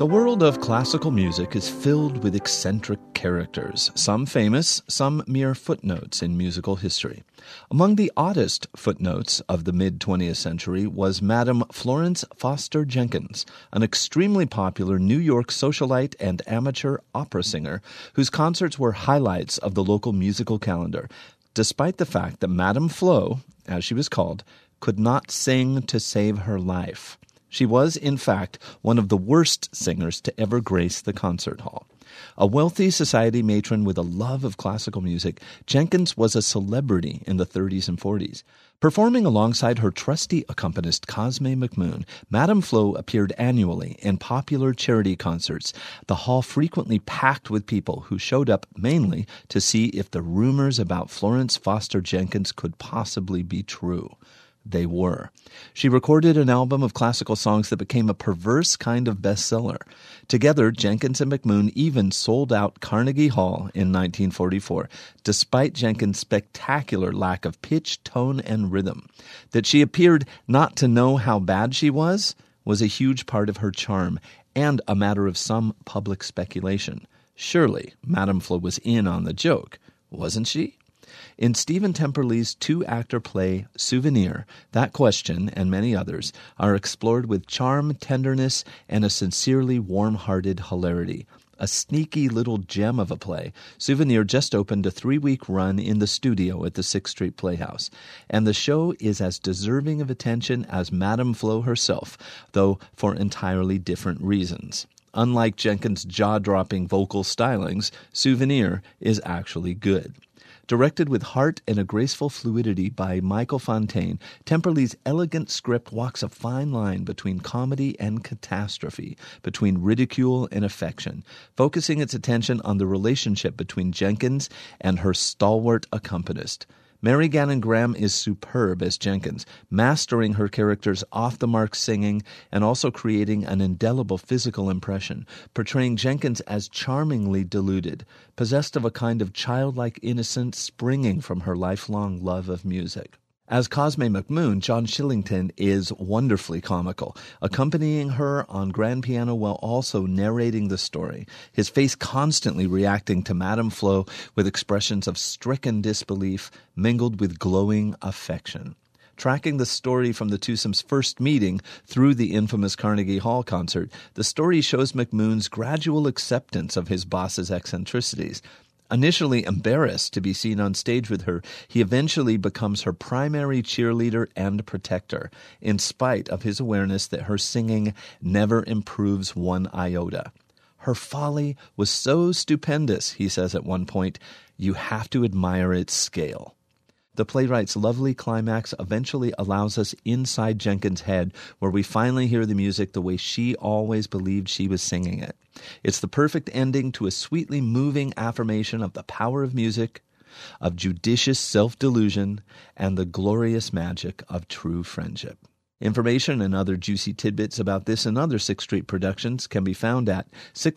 The world of classical music is filled with eccentric characters, some famous, some mere footnotes in musical history. Among the oddest footnotes of the mid-20th century was Madame Florence Foster Jenkins, an extremely popular New York socialite and amateur opera singer whose concerts were highlights of the local musical calendar, despite the fact that Madame Flo, as she was called, could not sing to save her life. She was, in fact, one of the worst singers to ever grace the concert hall. A wealthy society matron with a love of classical music, Jenkins was a celebrity in the 30s and 40s. Performing alongside her trusty accompanist Cosme McMoon, Madame Flo appeared annually in popular charity concerts, the hall frequently packed with people who showed up mainly to see if the rumors about Florence Foster Jenkins could possibly be true. They were. She recorded an album of classical songs that became a perverse kind of bestseller. Together, Jenkins and McMoon even sold out Carnegie Hall in 1944, despite Jenkins' spectacular lack of pitch, tone, and rhythm. That she appeared not to know how bad she was a huge part of her charm and a matter of some public speculation. Surely, Madame Flo was in on the joke, wasn't she? In Stephen Temperley's two-actor play Souvenir, that question, and many others, are explored with charm, tenderness, and a sincerely warm-hearted hilarity. A sneaky little gem of a play, Souvenir just opened a 3-week run in the studio at the 6th Street Playhouse, and the show is as deserving of attention as Madame Flo herself, though for entirely different reasons. Unlike Jenkins' jaw-dropping vocal stylings, Souvenir is actually good. Directed with heart and a graceful fluidity by Michael Fontaine, Temperley's elegant script walks a fine line between comedy and catastrophe, between ridicule and affection, focusing its attention on the relationship between Jenkins and her stalwart accompanist. Mary Gannon Graham is superb as Jenkins, mastering her character's off-the-mark singing and also creating an indelible physical impression, portraying Jenkins as charmingly deluded, possessed of a kind of childlike innocence springing from her lifelong love of music. As Cosme McMoon, John Shillington is wonderfully comical, accompanying her on grand piano while also narrating the story, his face constantly reacting to Madame Flo with expressions of stricken disbelief mingled with glowing affection. Tracking the story from the twosome's first meeting through the infamous Carnegie Hall concert, the story shows McMoon's gradual acceptance of his boss's eccentricities. Initially embarrassed to be seen on stage with her, he eventually becomes her primary cheerleader and protector, in spite of his awareness that her singing never improves one iota. Her folly was so stupendous, he says at one point, you have to admire its scale. The playwright's lovely climax eventually allows us inside Jenkins' head, where we finally hear the music the way she always believed she was singing it. It's the perfect ending to a sweetly moving affirmation of the power of music, of judicious self-delusion, and the glorious magic of true friendship. Information and other juicy tidbits about this and other 6th Street productions can be found at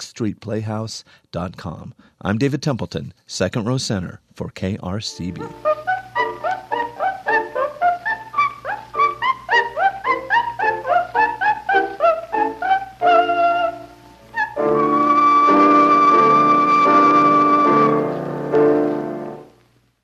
6thstreetplayhouse.com. I'm David Templeton, second row center for KRCB.